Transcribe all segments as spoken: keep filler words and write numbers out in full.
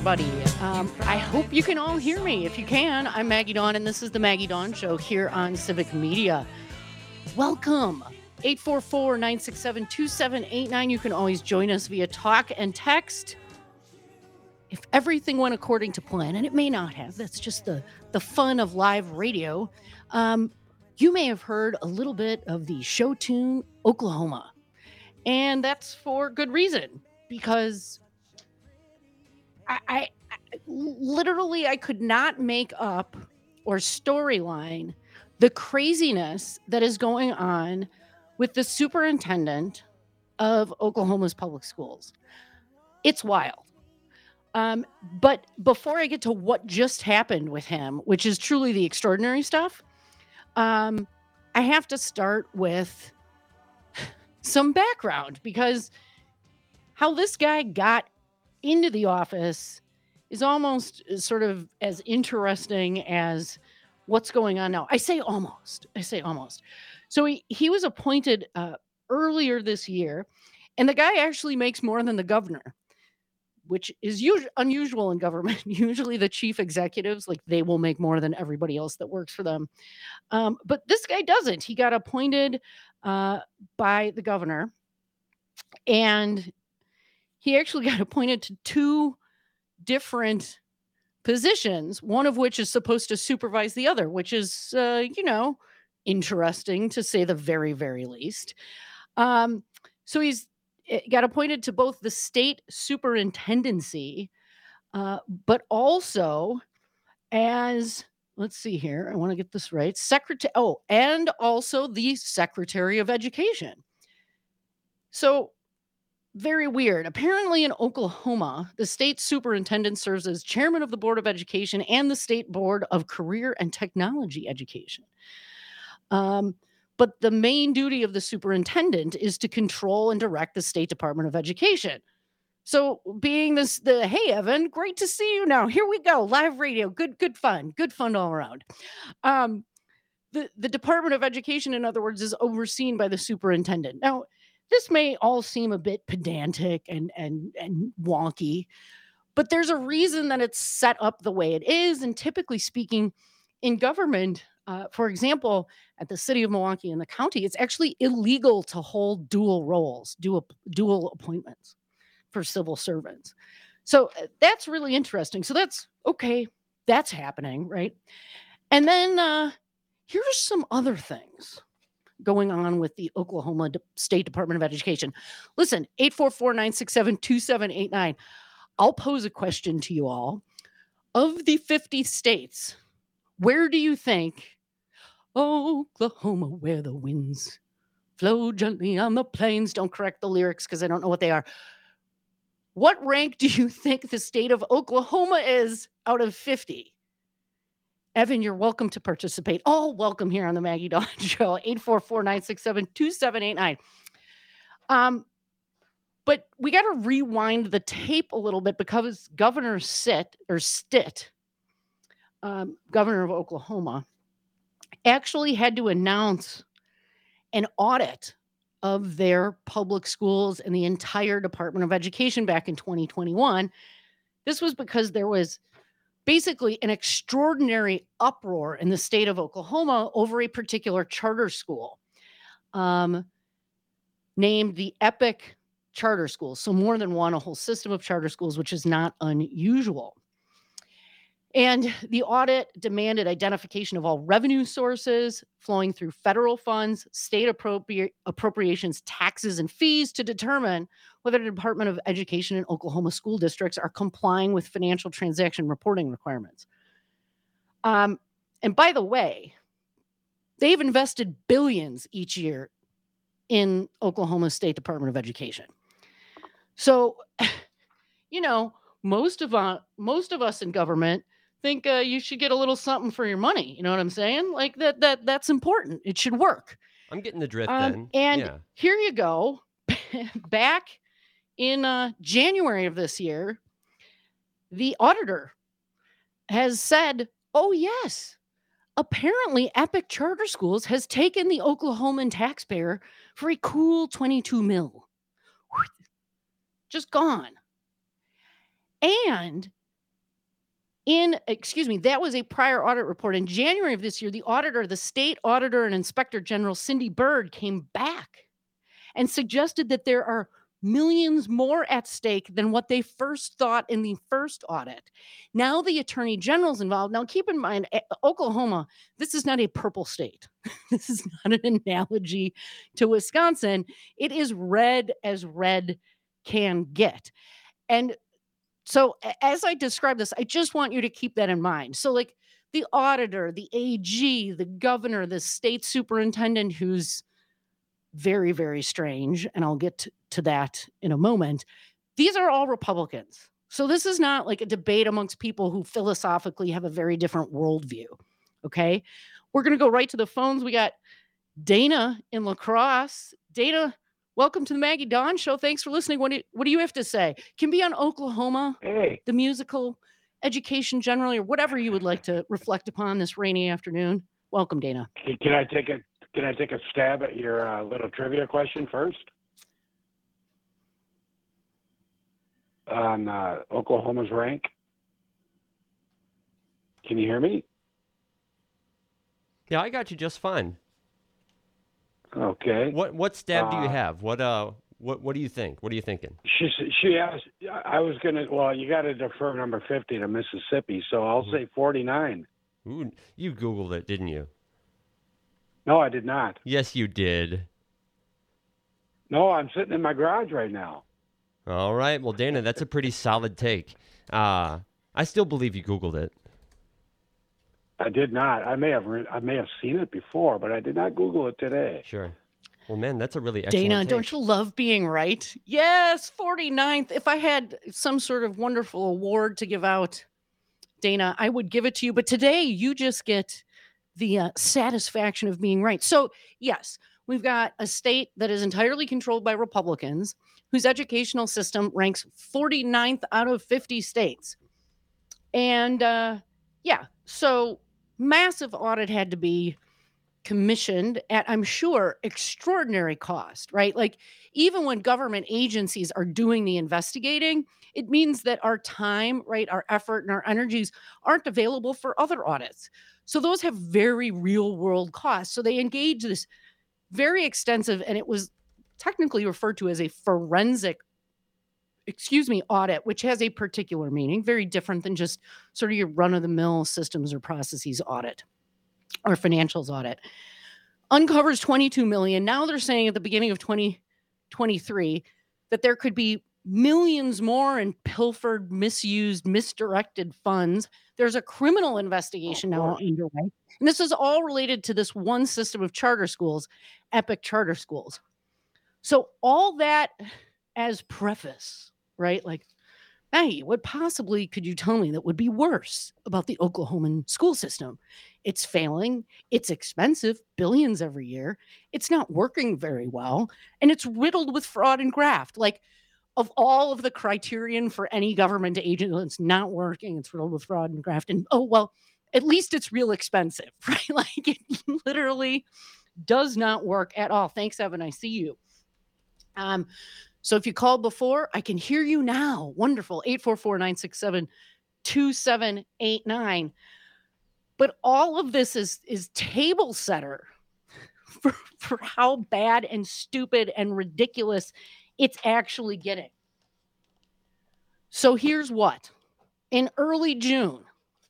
everybody. Um, I hope you can all hear me. If you can, I'm Maggie Dawn, and this is the Maggie Dawn Show here on Civic Media. Welcome. eight four four, nine six seven, two seven eight nine. You can always join us via talk and text. If everything went according to plan, and it may not have, that's just the, the fun of live radio, um, you may have heard a little bit of the show tune, Oklahoma. And that's for good reason, because I, I, I literally I could not make up or storyline the craziness that is going on with the superintendent of Oklahoma's public schools. It's wild. Um, but before I get to what just happened with him, which is truly the extraordinary stuff, um, I have to start with some background, because how this guy got into the office is almost sort of as interesting as what's going on now. I say almost. I say almost. So he, he was appointed uh, earlier this year, and the guy actually makes more than the governor, which is us- unusual in government. Usually the chief executives, like, they will make more than everybody else that works for them. Um, but this guy doesn't. He got appointed uh, by the governor, and he actually got appointed to two different positions, one of which is supposed to supervise the other, which is, uh, you know, interesting to say the very, very least. Um, so he's eh, got appointed to both the state superintendency, uh, but also as, let's see here, I want to get this right, secretary, oh, and also the Secretary of Education. So very weird. Apparently in Oklahoma, the state superintendent serves as chairman of the Board of Education and the State Board of Career and Technology Education. Um, but the main duty of the superintendent is to control and direct the State Department of Education. So being this, the, hey, Evan, great to see you now. Here we go. Live radio. Good, good fun. Good fun all around. Um, the, the Department of Education, in other words, is overseen by the superintendent. Now, this may all seem a bit pedantic and and and wonky, but there's a reason that it's set up the way it is. And typically speaking, in government, uh, for example, at the city of Milwaukee and the county, it's actually illegal to hold dual roles, dual dual appointments for civil servants. So uh, that's really interesting. So that's okay. That's happening, right? And then uh, here's some other things going on with the Oklahoma De- State Department of Education. Listen, eight four four, nine six seven, two seven eight nine. I'll pose a question to you all. Of the fifty states, where do you think Oklahoma, where the winds flow gently on the plains? Don't correct the lyrics because I don't know what they are. What rank do you think the state of Oklahoma is out of fifty? Evan, you're welcome to participate. All welcome here on the Maggie Dawn Show, eight four four, nine six seven, two seven eight nine. Um, but we got to rewind the tape a little bit, because Governor Sitt, or Stitt, um, governor of Oklahoma, actually had to announce an audit of their public schools and the entire Department of Education back in twenty twenty-one. This was because there was basically an extraordinary uproar in the state of Oklahoma over a particular charter school um, named the Epic Charter Schools. So more than one, a whole system of charter schools, which is not unusual. And the audit demanded identification of all revenue sources flowing through federal funds, state appropri- appropriations, taxes, and fees to determine whether the Department of Education and Oklahoma school districts are complying with financial transaction reporting requirements. Um, and by the way, they've invested billions each year in Oklahoma State Department of Education. So, you know, most of uh, most of us in government think uh, you should get a little something for your money. You know what I'm saying? Like that that that's important. It should work. I'm getting the drift Um, then. and Yeah. here you go. Back in uh, January of this year, the auditor has said, oh, yes, apparently Epic Charter Schools has taken the Oklahoman taxpayer for a cool twenty-two mil. Just gone. And In, excuse me, that was a prior audit report. In January of this year, the auditor, the state auditor and inspector general, Cindy Byrd, came back and suggested that there are millions more at stake than what they first thought in the first audit. Now the attorney general's involved. Now keep in mind, eh, Oklahoma, this is not a purple state. This is not an analogy to Wisconsin. It is red as red can get. And so a- as I describe this, I just want you to keep that in mind. So like the auditor, the A G, the governor, the state superintendent, who's very, very strange, and I'll get t- to that in a moment. These are all Republicans. So this is not like a debate amongst people who philosophically have a very different worldview. Okay. We're going to go right to the phones. We got Dana in La Crosse. Dana, welcome to the Maggie Dawn Show. Thanks for listening. What do you, what do you have to say? Can be on Oklahoma, Hey, the musical, education generally, or whatever you would like to reflect upon this rainy afternoon. Welcome, Dana. can can I take a can I take a stab at your uh, little trivia question first on uh, Oklahoma's rank? Can you hear me? Yeah, I got you just fine. Okay. What what stab do you Uh, have? What uh what what do you think? What are you thinking? she s- she asked. I was gonna. Well, you got to defer number fifty to Mississippi, so I'll Mhm. say forty-nine. Ooh, you Googled it, didn't you? No, I did not. Yes, you did. No, I'm sitting in my garage right now. All right. Well, Dana, that's a pretty solid take. Uh, I still believe you Googled it. I did not. I may have. Re- I may have seen it before, but I did not Google it today. Sure. Well, man, that's a really excellent Dana, take. don't you love being right? Yes, forty-ninth. If I had some sort of wonderful award to give out, Dana, I would give it to you. But today you just get the uh, satisfaction of being right. So, yes, we've got a state that is entirely controlled by Republicans, whose educational system ranks forty-ninth out of fifty states. And uh, yeah, so massive audit had to be commissioned at, I'm sure, extraordinary cost, right? Like, even when government agencies are doing the investigating, it means that our time, right, our effort and our energies aren't available for other audits. So those have very real world costs. So they engage this very extensive, and it was technically referred to as a forensic, excuse me, audit, which has a particular meaning, very different than just sort of your run of the mill systems or processes audit or financials audit. Uncovers twenty-two million. Now they're saying at the beginning of twenty twenty-three that there could be millions more in pilfered, misused, misdirected funds. There's a criminal investigation Of now course. underway. And this is all related to this one system of charter schools, Epic Charter Schools. So all that as preface, right? Like, hey, what possibly could you tell me that would be worse about the Oklahoman school system? It's failing, it's expensive, billions every year, it's not working very well, and it's riddled with fraud and graft. Like, of all of the criterion for any government agent, it's not working, it's riddled with fraud and graft. And oh, well, at least it's real expensive, right? Like, it literally does not work at all. Thanks, Evan. I see you. Um, so if you called before, I can hear you now. Wonderful. eight four four, nine six seven, two seven eight nine. But all of this is is table setter for, for how bad and stupid and ridiculous it's actually getting. So here's what. In early June,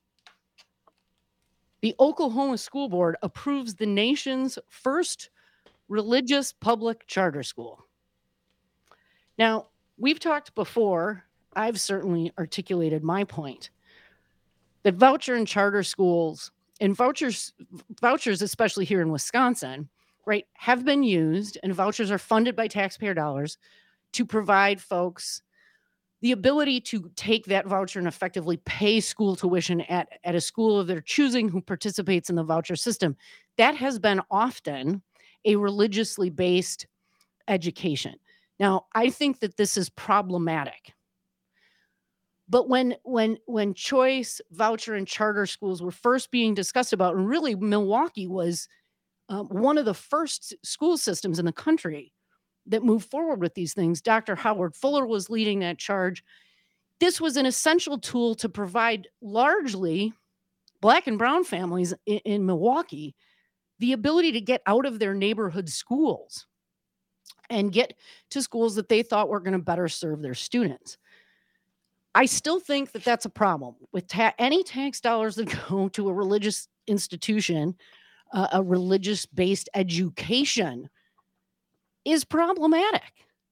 the Oklahoma School Board approves the nation's first religious public charter school. Now, we've talked before, I've certainly articulated my point that voucher and charter schools and vouchers vouchers especially here in Wisconsin, right, have been used, and vouchers are funded by taxpayer dollars to provide folks the ability to take that voucher and effectively pay school tuition at, at a school of their choosing who participates in the voucher system. That has been often a religiously based education. Now, I think that this is problematic. But when when when choice, voucher, and charter schools were first being discussed about, and really Milwaukee was uh, one of the first school systems in the country that moved forward with these things. Doctor Howard Fuller was leading that charge. This was an essential tool to provide largely Black and brown families in, in Milwaukee the ability to get out of their neighborhood schools and get to schools that they thought were going to better serve their students. I still think that that's a problem with ta- any tax dollars that go to a religious institution, uh, a religious-based education is problematic.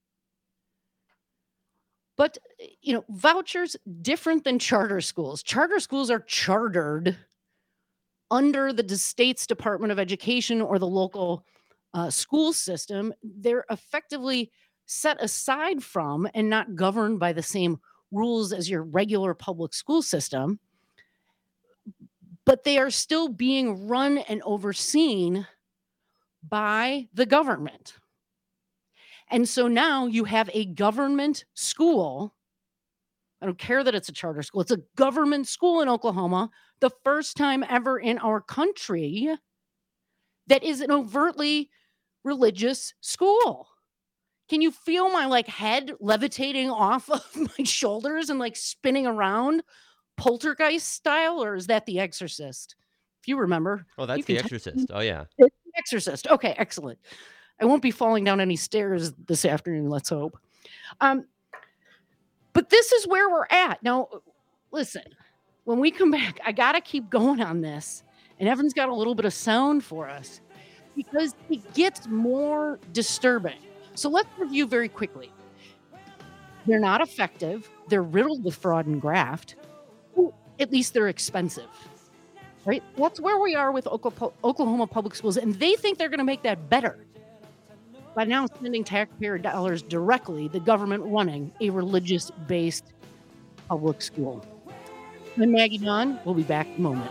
But, you know, vouchers, different than charter schools. Charter schools are chartered under the state's Department of Education or the local uh, school system. They're effectively set aside from and not governed by the same rules as your regular public school system, but they are still being run and overseen by the government. And so now you have a government school. I don't care that it's a charter school. It's a government school in Oklahoma, the first time ever in our country that is an overtly religious school. Can you feel my like head levitating off of my shoulders and like spinning around poltergeist style, or is that The Exorcist? If you remember. Oh, that's you The can Exorcist. Oh, yeah. It's The Exorcist. Okay, excellent. I won't be falling down any stairs this afternoon, let's hope. Um, but this is where we're at. Now, listen, when we come back, I got to keep going on this. And Evan's got a little bit of sound for us because it gets more disturbing. So let's review very quickly. They're not effective. They're riddled with fraud and graft. Well, at least they're expensive, right? That's where we are with Oklahoma public schools. And they think they're going to make that better by now spending taxpayer dollars directly, the government running a religious-based public school. I'm Maggie Dawn. We'll be back in a moment.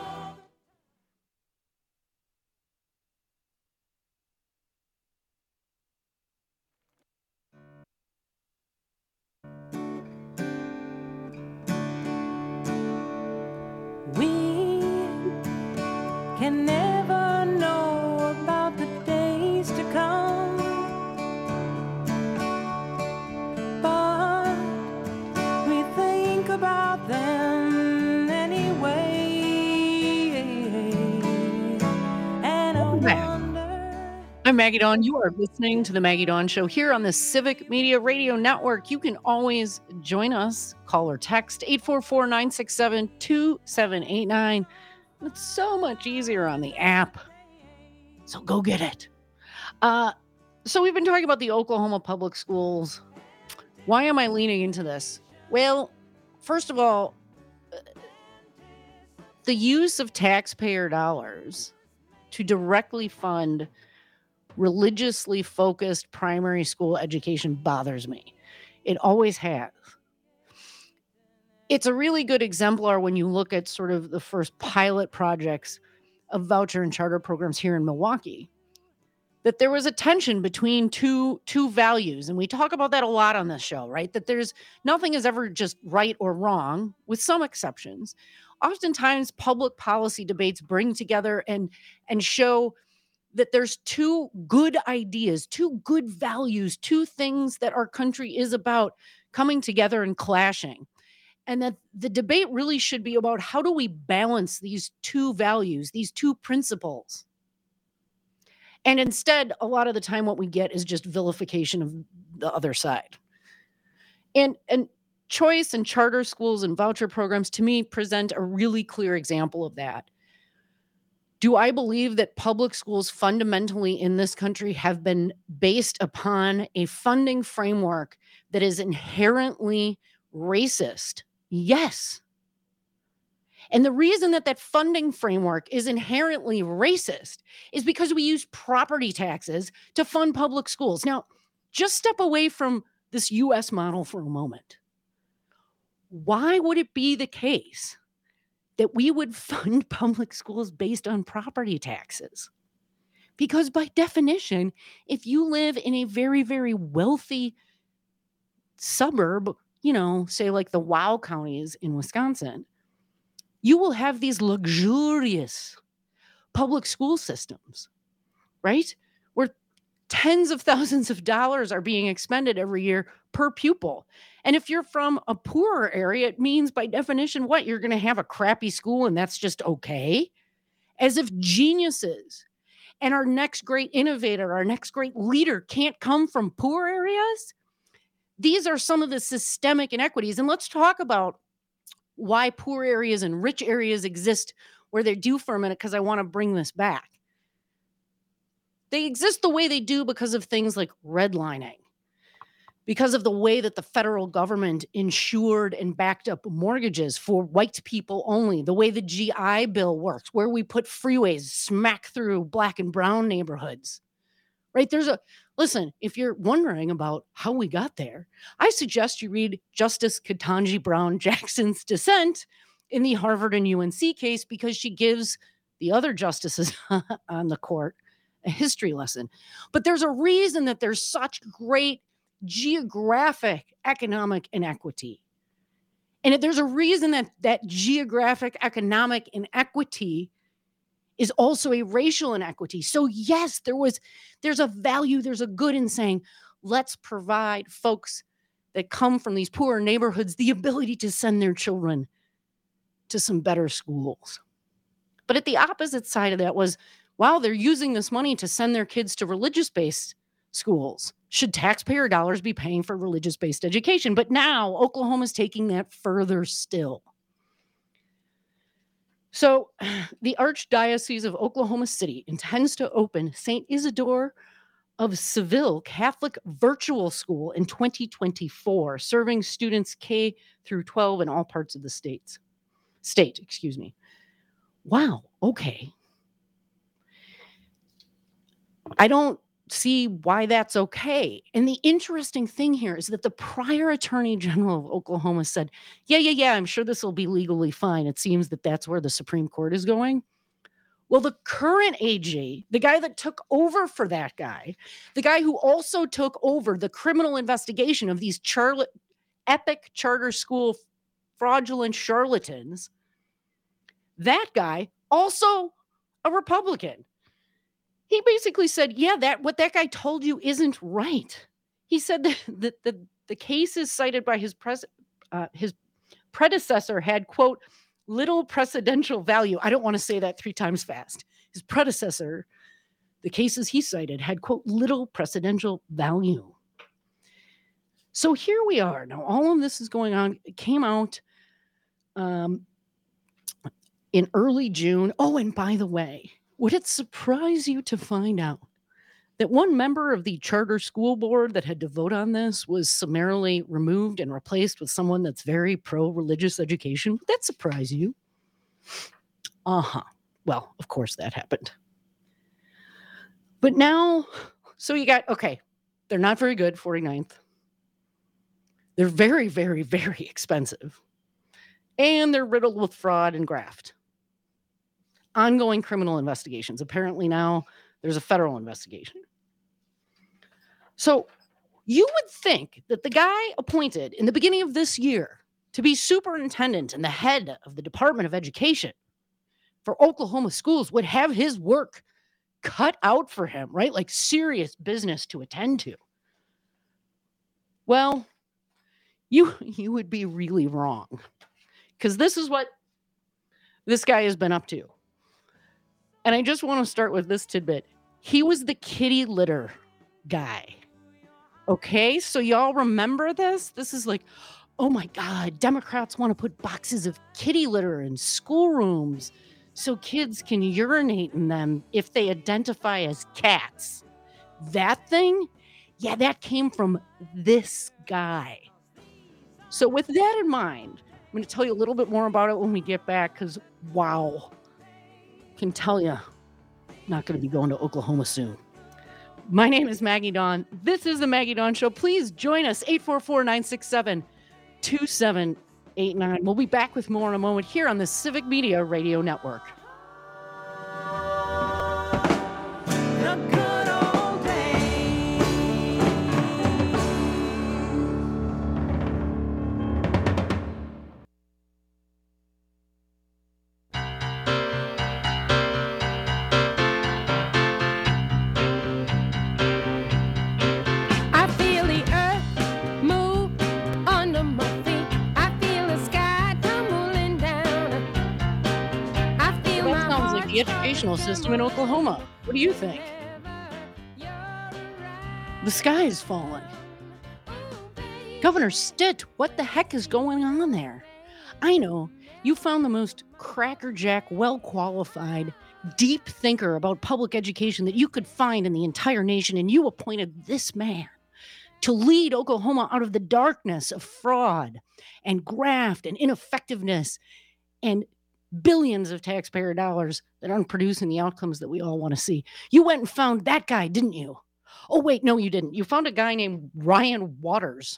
Can never know about the days to come, but we think about them anyway. And I wonder... I'm Maggie Dawn. You are listening to the Maggie Dawn Show here on the Civic Media Radio Network. You can always join us. Call or text eight four four, nine six seven, two seven eight nine. It's so much easier on the app. So go get it. Uh, so we've been talking about the Oklahoma public schools. Why am I leaning into this? Well, first of all, the use of taxpayer dollars to directly fund religiously focused primary school education bothers me. It always has. It's a really good exemplar when you look at sort of the first pilot projects of voucher and charter programs here in Milwaukee, that there was a tension between two, two values. And we talk about that a lot on this show, right? That there's nothing is ever just right or wrong, with some exceptions. Oftentimes public policy debates bring together and, and show that there's two good ideas, two good values, two things that our country is about coming together and clashing. And that the debate really should be about how do we balance these two values, these two principles. And instead, a lot of the time what we get is just vilification of the other side. And, and choice and charter schools and voucher programs, to me, present a really clear example of that. Do I believe that public schools fundamentally in this country have been based upon a funding framework that is inherently racist? Yes. And the reason that that funding framework is inherently racist is because we use property taxes to fund public schools. Now, just step away from this U S model for a moment. Why would it be the case that we would fund public schools based on property taxes? Because by definition, if you live in a very, very wealthy suburb, you know, say like the Wow counties in Wisconsin, you will have these luxurious public school systems, right? Where Tens of thousands of dollars are being expended every year per pupil. And if you're from a poorer area, it means by definition, what? You're going to have a crappy school and that's just okay? As if geniuses and our next great innovator, our next great leader can't come from poor areas. These are some of the systemic inequities. And let's talk about why poor areas and rich areas exist where they do for a minute, because I want to bring this back. They exist the way they do because of things like redlining, because of the way that the federal government insured and backed up mortgages for white people only, the way the G I Bill works, where we put freeways smack through black and brown neighborhoods, right? There's a, listen, if you're wondering about how we got there, I suggest you read Justice Ketanji Brown Jackson's dissent in the Harvard and U N C case, because she gives the other justices on the court a history lesson. But there's a reason that there's such great geographic economic inequity. And if there's a reason that that geographic economic inequity is also a racial inequity. So yes, there was, there's a value, there's a good in saying, let's provide folks that come from these poorer neighborhoods the ability to send their children to some better schools. But at the opposite side of that was, wow, they're using this money to send their kids to religious-based schools. Should taxpayer dollars be paying for religious-based education? But now Oklahoma's taking that further still. So the Archdiocese of Oklahoma City intends to open Saint Isidore of Seville Catholic Virtual School in twenty twenty-four, serving students K through twelve in all parts of the states. State, excuse me. Wow, okay. I don't see why that's okay. And the interesting thing here is that the prior Attorney General of Oklahoma said, yeah, yeah, yeah, I'm sure this will be legally fine. It seems that that's where the Supreme Court is going. Well, the current A G, the guy that took over for that guy, the guy who also took over the criminal investigation of these charla- epic charter school fraudulent charlatans, that guy, also a Republican. He basically said, yeah, that what that guy told you isn't right. He said that the, the, the cases cited by his, pres, uh, his predecessor had, quote, little precedential value. I don't want to say that three times fast. His predecessor, the cases he cited had, quote, little precedential value. So here we are. Now, all of this is going on. It came out um, in early June. Oh, and by the way, would it surprise you to find out that one member of the charter school board that had to vote on this was summarily removed and replaced with someone that's very pro-religious education? Would that surprise you? Uh-huh. Well, of course that happened. But now, so you got, okay, they're not very good, forty-ninth. They're very, very, very expensive. And they're riddled with fraud and graft. Ongoing criminal investigations. Apparently now there's a federal investigation. So you would think that the guy appointed in the beginning of this year to be superintendent and the head of the Department of Education for Oklahoma schools would have his work cut out for him, right? Like serious business to attend to. Well, you, you would be really wrong, because this is what this guy has been up to. And I just want to start with this tidbit. He was the kitty litter guy. Okay, so y'all remember this? This is like, oh my God, Democrats want to put boxes of kitty litter in schoolrooms so kids can urinate in them if they identify as cats. That thing? Yeah, that came from this guy. So with that in mind, I'm going to tell you a little bit more about it when we get back, because wow. Can tell you, not going to be going to Oklahoma soon. My name is Maggie Dawn. This is the Maggie Dawn Show. Please join us, eight four four, nine six seven, two seven eight nine. We'll be back with more in a moment here on the Civic Media Radio Network. The good old days. the educational system in Oklahoma. What do you think? The sky is falling. Governor Stitt, what the heck is going on there? I know, you found the most crackerjack, well-qualified, deep thinker about public education that you could find in the entire nation, and you appointed this man to lead Oklahoma out of the darkness of fraud and graft and ineffectiveness and billions of taxpayer dollars that aren't producing the outcomes that we all want to see. You went and found that guy, didn't you? Oh, wait, no, you didn't. You found a guy named Ryan Waters.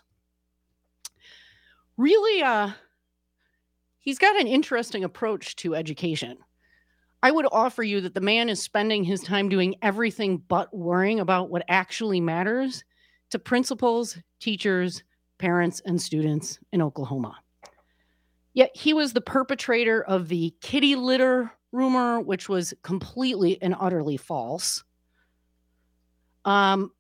Really, uh, he's got an interesting approach to education. I would offer you that the man is spending his time doing everything but worrying about what actually matters to principals, teachers, parents, and students in Oklahoma. Yet he was the perpetrator of the kitty litter rumor, which was completely and utterly false. Um,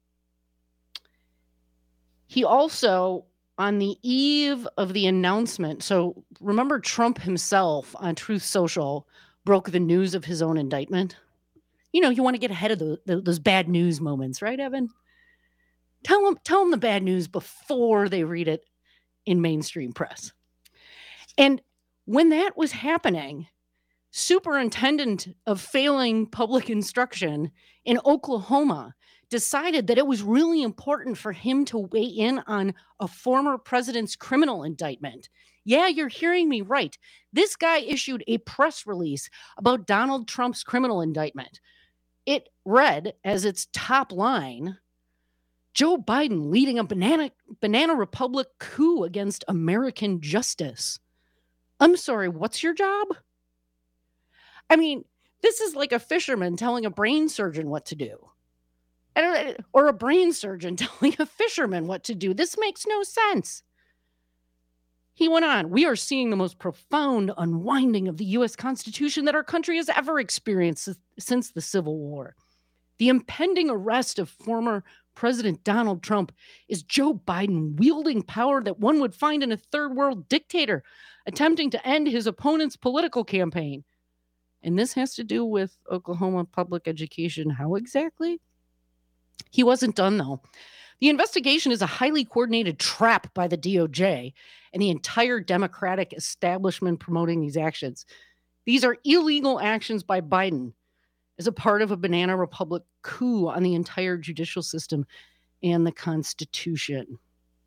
he also, on the eve of the announcement, so remember Trump himself on Truth Social broke the news of his own indictment. You know, you want to get ahead of the, the, those bad news moments, right, Evan? Tell them, tell them the bad news before they read it in mainstream press. And when that was happening, superintendent of failing public instruction in Oklahoma decided that it was really important for him to weigh in on a former president's criminal indictment. Yeah, you're hearing me right. This guy issued a press release about Donald Trump's criminal indictment. It read as its top line, Joe Biden leading a banana, banana republic coup against American justice. I'm sorry, what's your job? I mean, this is like a fisherman telling a brain surgeon what to do. I don't, or a brain surgeon telling a fisherman what to do. This makes no sense. He went on, we are seeing the most profound unwinding of the U S Constitution that our country has ever experienced since the Civil War. The impending arrest of former President Donald Trump is Joe Biden wielding power that one would find in a third world dictator attempting to end his opponent's political campaign. And this has to do with Oklahoma public education. How exactly? He wasn't done, though. The investigation is a highly coordinated trap by the D O J and the entire Democratic establishment promoting these actions. These are illegal actions by Biden as a part of a banana republic coup on the entire judicial system and the Constitution.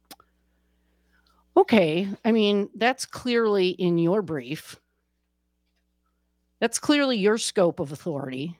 Okay, I mean, that's clearly in your brief. That's clearly your scope of authority.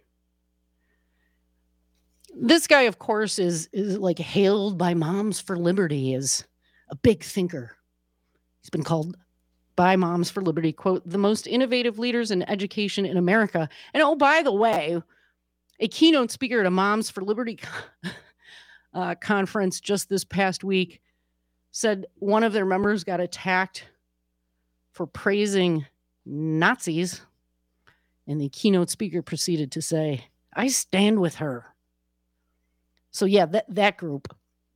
This guy, of course, is, is like hailed by Moms for Liberty as a big thinker. He's been called by Moms for Liberty, quote, the most innovative leaders in education in America. And oh, by the way, a keynote speaker at a Moms for Liberty uh, conference just this past week said one of their members got attacked for praising Nazis. And the keynote speaker proceeded to say, I stand with her. So yeah, that, that group.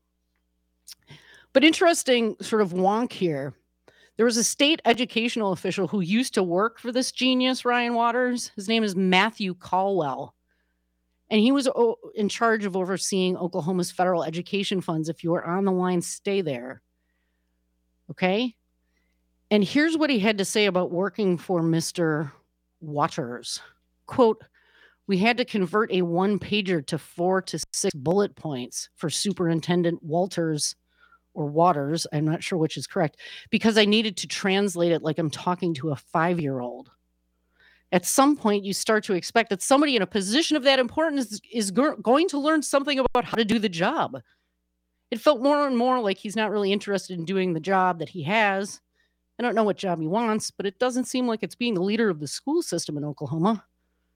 But interesting sort of wonk here. There was a state educational official who used to work for this genius, Ryan Waters. His name is Matthew Caldwell. And he was o- in charge of overseeing Oklahoma's federal education funds. If you are on the line, stay there. Okay? And here's what he had to say about working for Mister Waters. Quote, we had to convert a one-pager to four to six bullet points for Superintendent Walters or Waters, I'm not sure which is correct, because I needed to translate it like I'm talking to a five-year-old. At some point, you start to expect that somebody in a position of that importance is, is go- going to learn something about how to do the job. It felt more and more like he's not really interested in doing the job that he has. I don't know what job he wants, but it doesn't seem like it's being the leader of the school system in Oklahoma.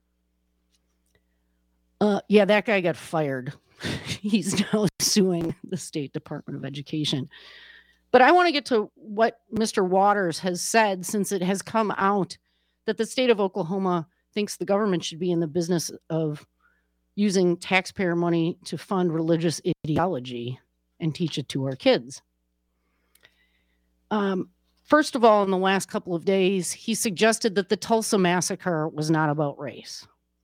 Uh, yeah, that guy got fired. He's now suing the State Department of Education. But I want to get to what Mister Waters has said, since it has come out that the state of Oklahoma thinks the government should be in the business of using taxpayer money to fund religious ideology and teach it to our kids. Um, first of all, in the last couple of days, he suggested that the Tulsa massacre was not about race.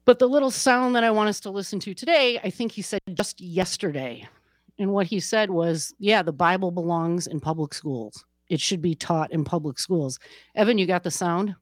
But the little sound that I want us to listen to today, I think he said just yesterday. And what he said was, yeah, the Bible belongs in public schools. It should be taught in public schools. Evan, you got the sound?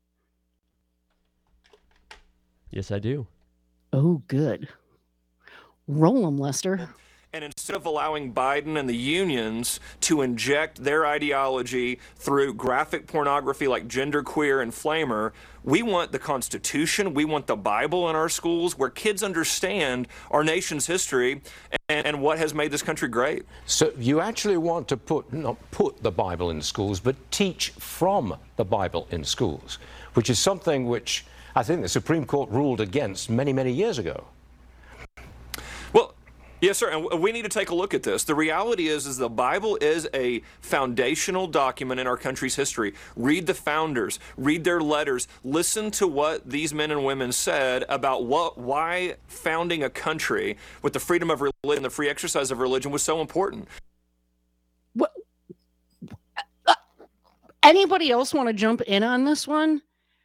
Yes, I do. Oh, good. Roll 'em, Lester. And instead of allowing Biden and the unions to inject their ideology through graphic pornography like genderqueer and flamer, we want the Constitution, we want the Bible in our schools where kids understand our nation's history and, and what has made this country great. So you actually want to put, not put the Bible in schools, but teach from the Bible in schools, which is something which I think the Supreme Court ruled against many, many years ago. Well, yes, sir, and we need to take a look at this. The reality is, is the Bible is a foundational document in our country's history. Read the founders, read their letters, listen to what these men and women said about what, why founding a country with the freedom of religion, the free exercise of religion was so important. What? Uh, anybody else want to jump in on this one?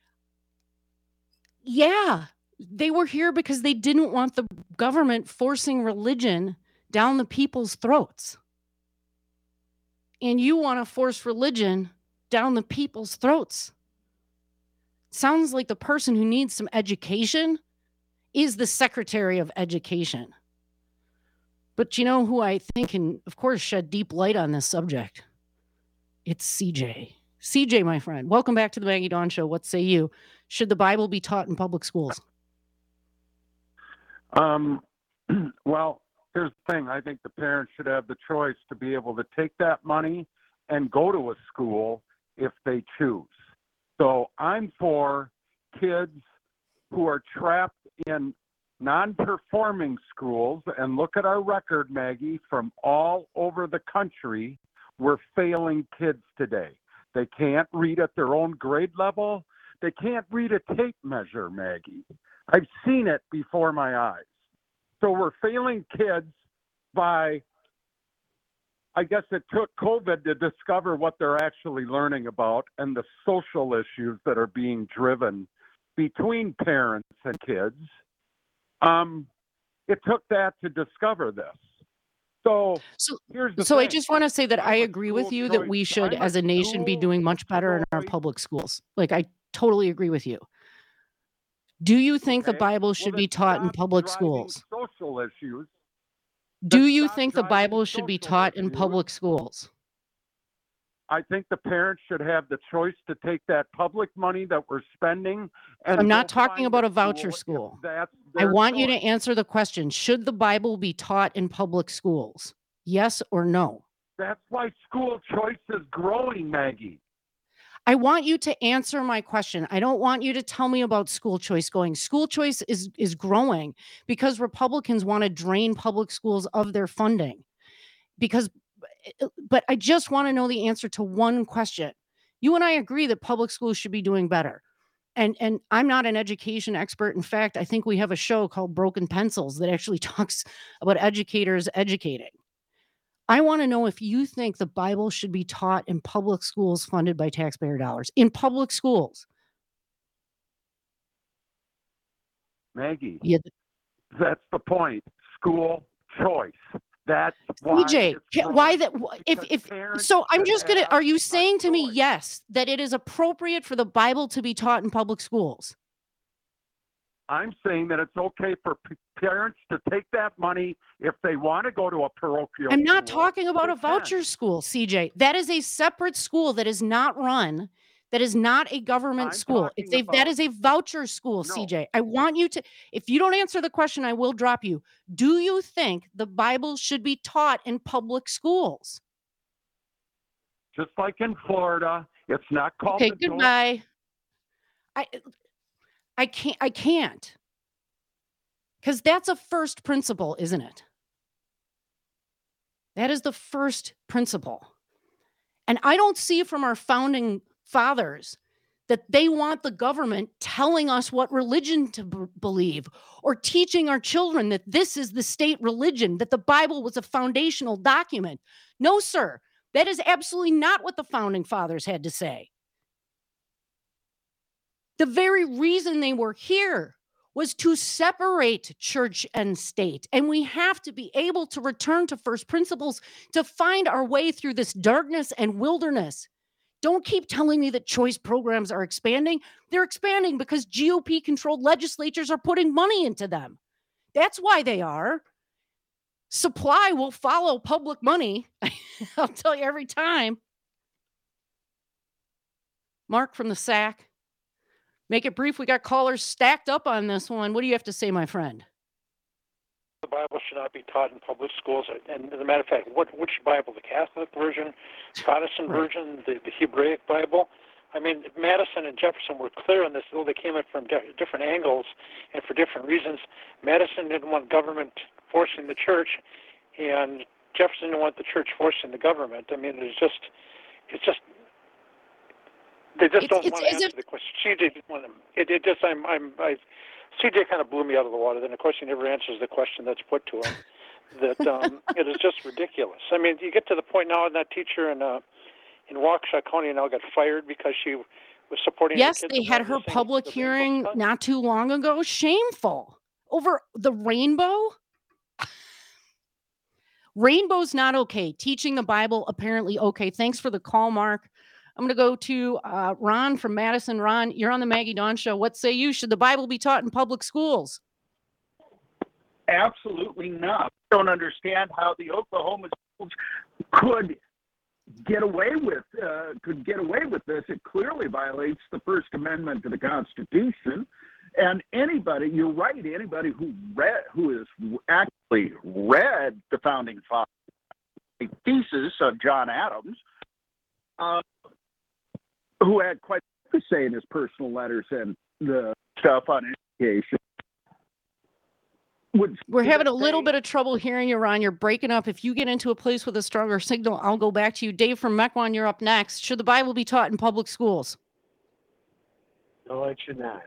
Yeah. They were here because they didn't want the government forcing religion down the people's throats. And you want to force religion down the people's throats. Sounds like the person who needs some education is the Secretary of Education. But you know who I think can, of course, shed deep light on this subject? It's C J. C J, my friend, welcome back to the Maggie Dawn Show. What say you? Should the Bible be taught in public schools? Um, well, here's the thing. I think the parents should have the choice to be able to take that money and go to a school if they choose. So I'm for kids who are trapped in non-performing schools, and look at our record, Maggie, from all over the country. We're failing kids today. They can't read at their own grade level. They can't read a tape measure, Maggie. I've seen it before my eyes. So we're failing kids by, I guess it took COVID to discover what they're actually learning about and the social issues that are being driven between parents and kids. Um, it took that to discover this. So, so, here's the so thing. I just want to say that I'm I a agree with school you that choice- we should, I'm a as a nation, be school doing much better in our choice- public schools. Like, I totally agree with you. Do you think the Okay? Bible Well, should then be taught in stop public driving schools? Social issues. Do then you stop think the driving Bible should be social taught in issues. public schools? I think the parents should have the choice to take that public money that we're spending. And I'm not go talking find about a school voucher if school. that's I their want you to choice. answer the question. Should the Bible be taught in public schools? Yes or no? That's why school choice is growing, Maggie. I want you to answer my question. I don't want you to tell me about school choice going. School choice is, is growing because Republicans want to drain public schools of their funding. Because, but I just want to know the answer to one question. You and I agree that public schools should be doing better. And, and I'm not an education expert. In fact, I think we have a show called Broken Pencils that actually talks about educators educating. I want to know if you think the Bible should be taught in public schools funded by taxpayer dollars. In public schools. Maggie, Yeah. that's the point. School choice. That's why. C J, it's ca- growing. why that? If Because if parents so, I'm should just gonna. have Are you a saying to me choice. yes that it is appropriate for the Bible to be taught in public schools? I'm saying that it's okay for p- parents to take that money if they want to go to a parochial I'm not school, talking about a they can. voucher school, C J. That is a separate school that is not run. That is not a government I'm school. It's talking a that about- is a voucher school, No. C J. I want you to. If you don't answer the question, I will drop you. Do you think the Bible should be taught in public schools? Just like in Florida, it's not called Okay, the door- goodbye. I I can't I can't. Cuz that's a first principle, isn't it? That is the first principle. And I don't see from our founding fathers that they want the government telling us what religion to b- believe or teaching our children that this is the state religion, that the Bible was a foundational document. No, sir. That is absolutely not what the founding fathers had to say. The very reason they were here was to separate church and state. And we have to be able to return to first principles to find our way through this darkness and wilderness. Don't keep telling me that choice programs are expanding. They're expanding because G O P-controlled legislatures are putting money into them. That's why they are. Supply will follow public money. I'll tell you every time. Mark from the S A C. Make it brief. We got callers stacked up on this one. What do you have to say, my friend? The Bible should not be taught in public schools. And as a matter of fact, what, which Bible? The Catholic version, Protestant right. version, the, the Hebraic Bible? I mean, Madison and Jefferson were clear on this, though they came in from di- different angles and for different reasons. Madison didn't want government forcing the church, and Jefferson didn't want the church forcing the government. I mean, it's just, it's just, they just it's, don't it's want to answer if... the question. C J didn't want them. It, it just, I'm, I'm, I, C J kind of blew me out of the water. Then, of course, he never answers the question that's put to him. That um, it is just ridiculous. I mean, you get to the point now, and that teacher in uh, in Waukesha County now got fired because she was supporting. Yes, the kids they had her the public the hearing not too long ago. Shameful over the rainbow. Rainbow's not okay. Teaching the Bible, apparently okay. Thanks for the call, Mark. I'm going to go to uh, Ron from Madison. Ron, you're on the Maggie Dawn Show. What say you? Should the Bible be taught in public schools? Absolutely not. I don't understand how the Oklahoma schools could get away with uh, could get away with this. It clearly violates the First Amendment to the Constitution. And anybody, you're right, anybody who read, who has actually read the Founding Fathers' thesis of John Adams, uh, who had quite to say in his personal letters and the stuff on education. Would We're having a little bit of trouble hearing you, Ron. You're breaking up. If you get into a place with a stronger signal, I'll go back to you. Dave from Mequon, you're up next. Should the Bible be taught in public schools? No, it should not.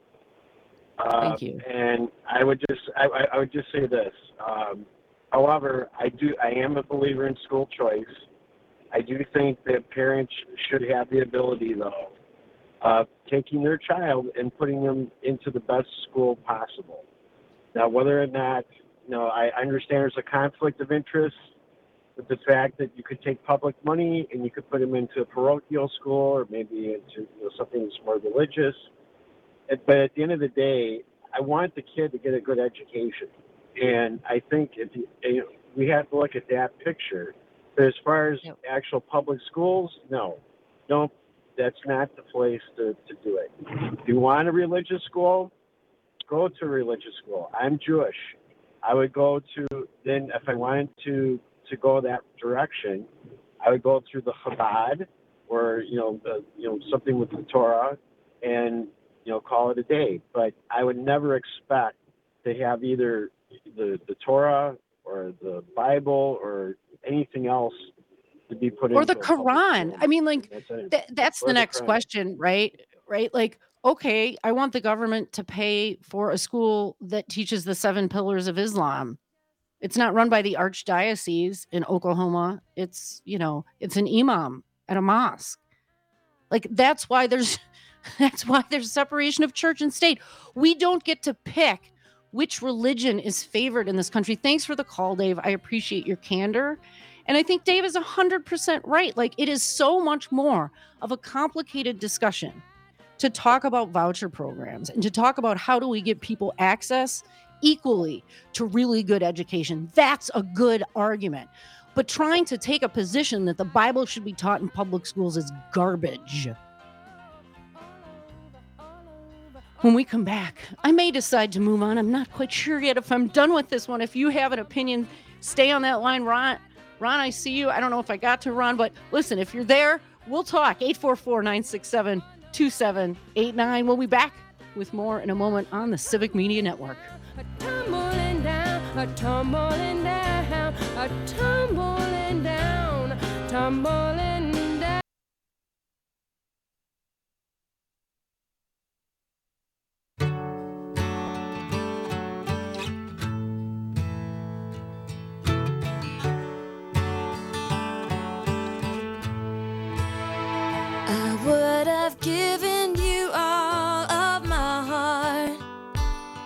Thank uh, you. And I would just, I, I would just say this. Um, however, I do, I am a believer in school choice. I do think that parents should have the ability, though, of taking their child and putting them into the best school possible. Now, whether or not, you know, I understand there's a conflict of interest with the fact that you could take public money and you could put them into a parochial school or maybe into you know, something that's more religious. But at the end of the day, I want the kid to get a good education. And I think if you, you know, we have to look at that picture. But as far as Yep. actual public schools, no. No, that's not the place to, to do it. If you want a religious school, go to a religious school. I'm Jewish. I would go to, then if I wanted to, to go that direction, I would go through the Chabad or, you know, the, you know, something with the Torah and, you know, call it a day. But I would never expect to have either the, the Torah or the Bible or anything else to be put in. Or the Quran. I mean, like, That's it. th- that's Or the the next Quran. question, right? Right? Like, okay, I want the government to pay for a school that teaches the seven pillars of Islam. It's not run by the archdiocese in Oklahoma. It's, you know, it's an imam at a mosque. Like, that's why there's that's why there's separation of church and state. We don't get to pick which religion is favored in this country. Thanks for the call, Dave. I appreciate your candor. And I think Dave is one hundred percent right. Like, it is so much more of a complicated discussion to talk about voucher programs and to talk about how do we give people access equally to really good education. That's a good argument. But trying to take a position that the Bible should be taught in public schools is garbage. When we come back, I may decide to move on. I'm not quite sure yet if I'm done with this one. If you have an opinion, stay on that line. Ron, Ron, I see you. I don't know if I got to Ron, but listen, if you're there, we'll talk. eight four four, nine six seven, two seven eight nine. We'll be back with more in a moment on the Civic Media Network. A tumbling down, a tumbling down, a tumbling down, tumbling down. I would have given you all of my heart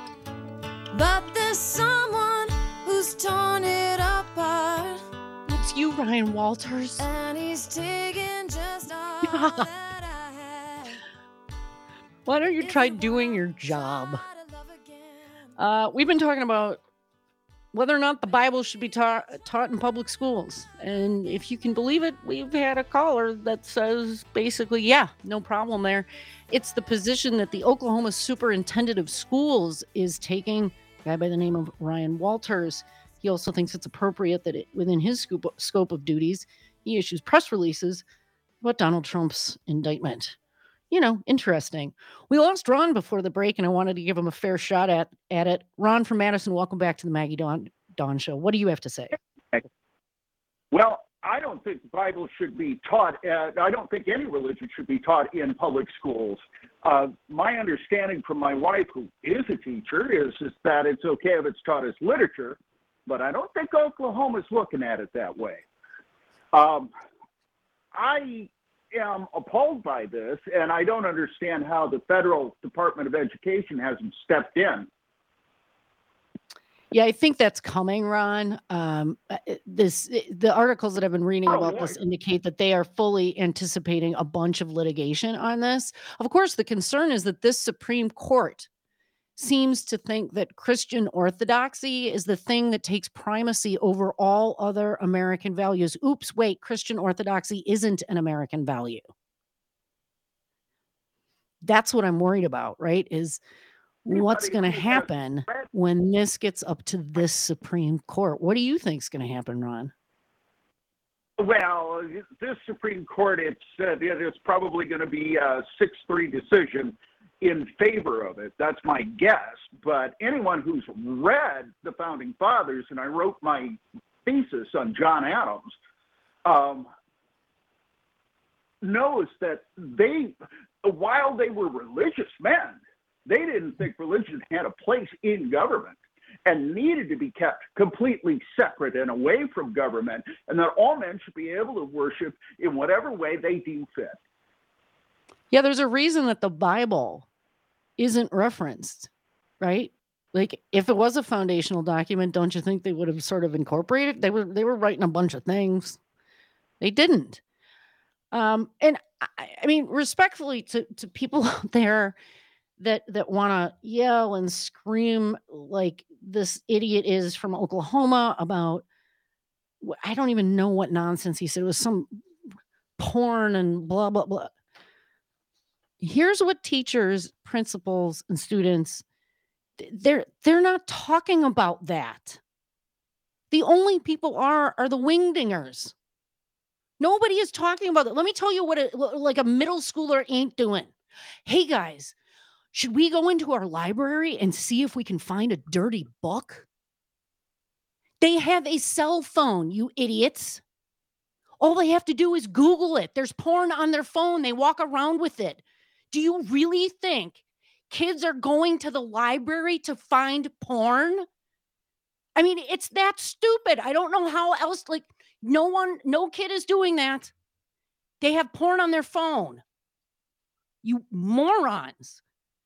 Ryan Walters. And he's taking just all Yeah. that I had. Why don't you try doing your job? Uh, we've been talking about whether or not the Bible should be taught taught in public schools. And if you can believe it, we've had a caller that says basically, yeah, no problem there. It's the position that the Oklahoma Superintendent of Schools is taking, a guy by the name of Ryan Walters. He also thinks it's appropriate that it, within his scope, scope of duties, he issues press releases about Donald Trump's indictment. You know, interesting. We lost Ron before the break, and I wanted to give him a fair shot at, at it. Ron from Madison, welcome back to the Maggie Dawn, Dawn Show. What do you have to say? Well, I don't think the Bible should be taught. At, I don't think any religion should be taught in public schools. Uh, my understanding from my wife, who is a teacher, is, is that it's okay if it's taught as literature, but I don't think Oklahoma's looking at it that way. Um, I am appalled by this, and I don't understand how the federal Department of Education hasn't stepped in. Yeah, I think that's coming, Ron. Um, uh, this the articles that I've been reading Oh, about boy. this indicate that they are fully anticipating a bunch of litigation on this. Of course, the concern is that this Supreme Court seems to think that Christian orthodoxy is the thing that takes primacy over all other American values. Oops, wait, Christian orthodoxy isn't an American value. That's what I'm worried about, right? Is what's going to Anybody who has happen read- when this gets up to this Supreme Court? What do you think is going to happen, Ron? Well, this Supreme Court, it's uh, it's probably going to be a six three decision in favor of it. That's my guess. But anyone who's read the Founding Fathers, and I wrote my thesis on John Adams, um, knows that they, while they were religious men, they didn't think religion had a place in government and needed to be kept completely separate and away from government, and that all men should be able to worship in whatever way they deem fit. Yeah, there's a reason that the Bible isn't referenced, right? Like, if it was a foundational document, don't you think they would have sort of incorporated? They were they were writing a bunch of things. They didn't. Um, and I, I mean, respectfully to to people out there that that want to yell and scream like this idiot is from Oklahoma about, wh- I don't even know what nonsense he said. It was some porn and blah blah blah. Here's what teachers, principals, and students, th- they're they're not talking about that. The only people are are the wingdingers. Nobody is talking about it. Let me tell you what a, like a middle schooler ain't doing. Hey guys, should we go into our library and see if we can find a dirty book? They have a cell phone, you idiots. All they have to do is Google it. There's porn on their phone. They walk around with it. Do you really think kids are going to the library to find porn? I mean, it's that stupid. I don't know how else, like, no one, no kid is doing that. They have porn on their phone. You morons.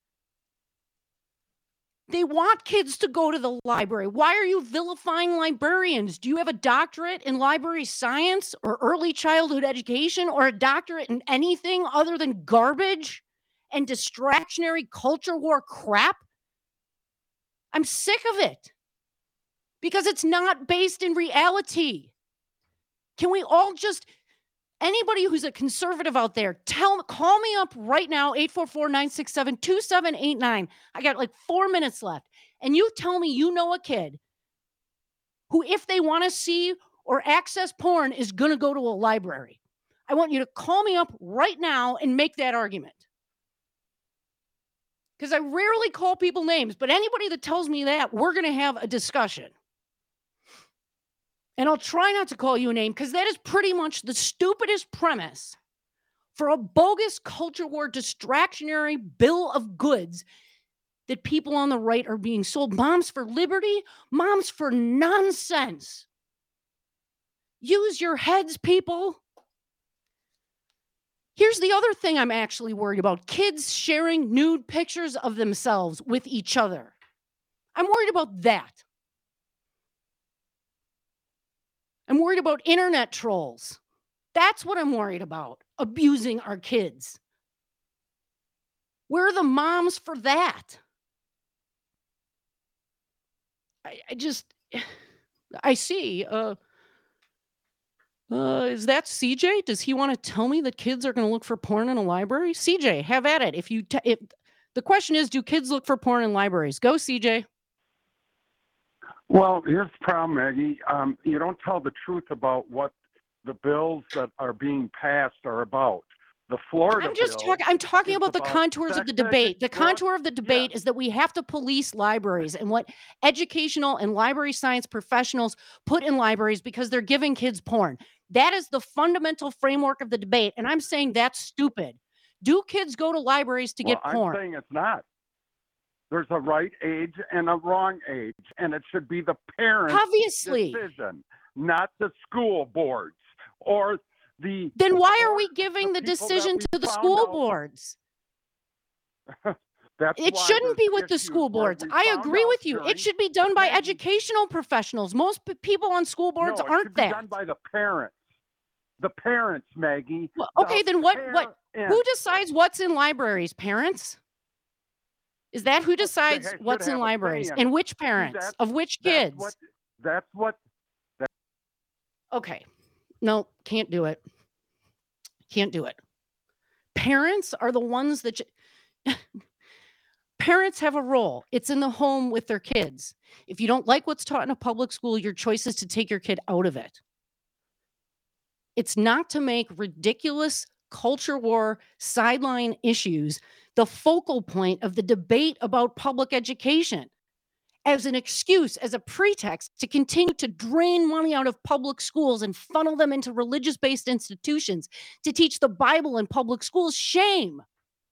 They want kids to go to the library. Why are you vilifying librarians? Do you have a doctorate in library science or early childhood education or a doctorate in anything other than garbage and distractionary culture war crap? I'm sick of it because it's not based in reality. Can we all just, anybody who's a conservative out there, tell, call me up right now, eight four four, nine six seven, two seven eight nine. I got like four minutes left. And you tell me you know a kid who, if they want to see or access porn, is going to go to a library. I want you to call me up right now and make that argument. Because I rarely call people names, but anybody that tells me that, we're going to have a discussion. And I'll try not to call you a name because that is pretty much the stupidest premise for a bogus culture war distractionary bill of goods that people on the right are being sold. Moms for liberty, moms for nonsense. Use your heads, people. Here's the other thing I'm actually worried about. Kids sharing nude pictures of themselves with each other. I'm worried about that. I'm worried about internet trolls. That's what I'm worried about, abusing our kids. Where are the moms for that? I, I just, I see. Uh, uh, is that C J? Does he want to tell me that kids are going to look for porn in a library? C J, have at it. If you, t- if the question is, do kids look for porn in libraries? Go, C J. Well, here's the problem, Maggie. Um, you don't tell the truth about what the bills that are being passed are about. The Florida I'm just bill talking. I'm talking is about the about contours of the sex debate. The ed- contour of the debate Yeah. is that we have to police libraries and what educational and library science professionals put in libraries because they're giving kids porn. That is the fundamental framework of the debate, and I'm saying that's stupid. Do kids go to libraries to Well, get I'm porn? saying it's not. There's a right age and a wrong age, and it should be the parents' Obviously. decision, not the school boards or the. Then why are or we giving the, people that decision we to the found school out- boards? That's It why shouldn't there's be with the issues school like boards. we I found agree out with you. during- It should be done by Maggie, educational professionals. Most p- people on school boards no, it aren't should be that. done by the parents. The parents, Maggie. Well, The okay, then what? What? parents. Who decides what's in libraries? Parents? Is that who decides should what's in have a say libraries in and it. which parents that's- of which That's kids? what. That's what. Okay, no, can't do it. Can't do it. Parents are the ones that. You, parents have a role. It's in the home with their kids. If you don't like what's taught in a public school, your choice is to take your kid out of it. It's not to make ridiculous culture war sideline issues the focal point of the debate about public education as an excuse, as a pretext to continue to drain money out of public schools and funnel them into religious-based institutions to teach the Bible in public schools. Shame.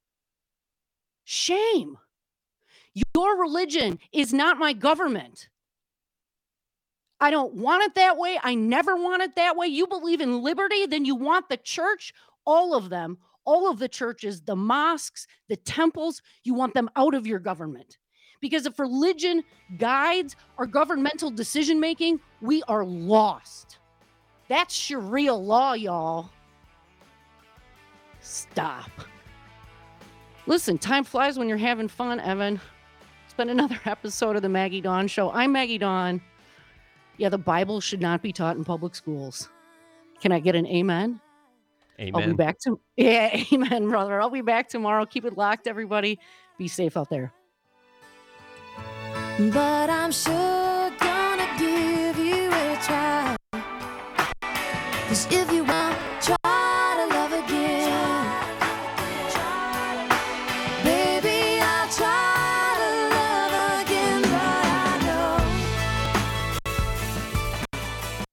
Shame. Your religion is not my government. I don't want it that way. I never want it that way. You believe in liberty, then you want the church, all of them, all of the churches, the mosques, the temples, you want them out of your government. Because if religion guides our governmental decision-making, we are lost. That's Sharia law, y'all. Stop. Listen, time flies when you're having fun, Evan. It's been another episode of the Maggie Dawn Show. I'm Maggie Dawn. Yeah, the Bible should not be taught in public schools. Can I get an amen? Amen. I'll be back to yeah, amen, brother. I'll be back tomorrow. Keep it locked, everybody. Be safe out there. But I'm sure gonna give you a try. 'Cause if